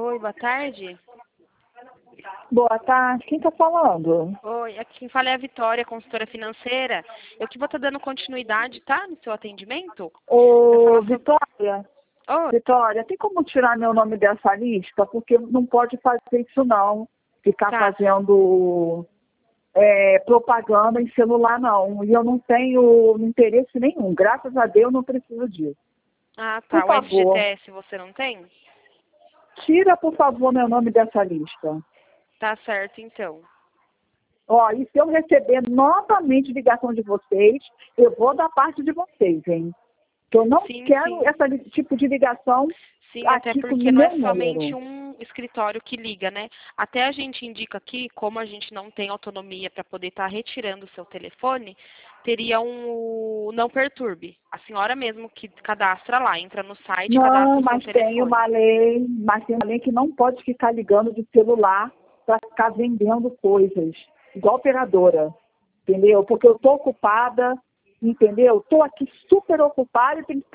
Oi, boa tarde. Boa tarde, quem está falando? Oi, aqui quem fala é a Vitória, consultora financeira. Eu que vou estar dando continuidade, tá? No seu atendimento. Ô, Pra falar Vitória, Oi. Vitória, tem como tirar meu nome dessa lista? Porque não pode fazer isso não, ficar Tá. fazendo propaganda em celular não. E eu não tenho interesse nenhum, graças a Deus não preciso disso. Ah, Por tá. O favor, FGTS você não tem? tira por favor meu nome dessa lista. Tá certo, então. Ó, e se eu receber novamente ligação de vocês, eu vou da parte de vocês, hein? Que eu não Sim, quero sim. esse tipo de ligação Sim, até aqui com o porque não é meu somente número. um escritório que liga, né? Até a gente indica aqui, como a gente não tem autonomia para poder estar retirando o seu telefone, teria um não perturbe. A senhora mesmo que cadastra lá, entra no site, cadastra Não, o seu mas tem telefone. uma lei, que não pode ficar ligando de celular para ficar vendendo coisas, igual operadora, entendeu? Porque eu estou ocupada, entendeu? Estou aqui super ocupada e tenho